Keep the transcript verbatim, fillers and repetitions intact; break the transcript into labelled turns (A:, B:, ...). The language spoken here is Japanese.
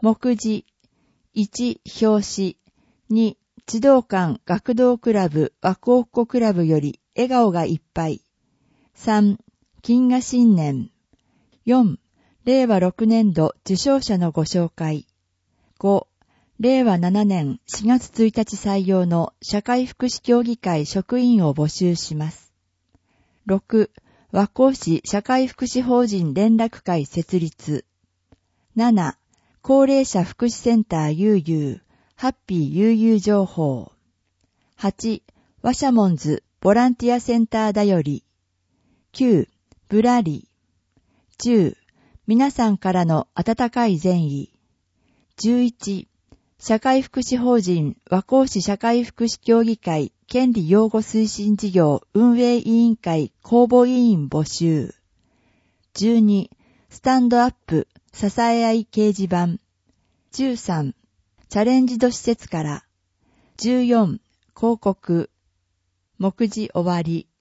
A: 目次。いち、表紙。に、児童館学童クラブ和光っ子クラブより笑顔がいっぱい。さん、金河新年。よん、れいわろくねんど受賞者のご紹介。ご、れいわななねんしがつついたち採用の社会福祉協議会職員を募集します。ろく、和光市社会福祉法人連絡会設立。なな、高齢者福祉センターゆうゆう、ハッピーゆうゆう情報。はち、ワシャモンズボランティアセンターだより。きゅう、ぶらり。じゅう、皆さんからの温かい善意。じゅういち、社会福祉法人和光市社会福祉協議会権利擁護推進事業運営委員会公募委員募集。じゅうに、スタンドアップ支え合い掲示板。じゅうさん、チャレンジド施設から。じゅうよん、広告。目次終わり。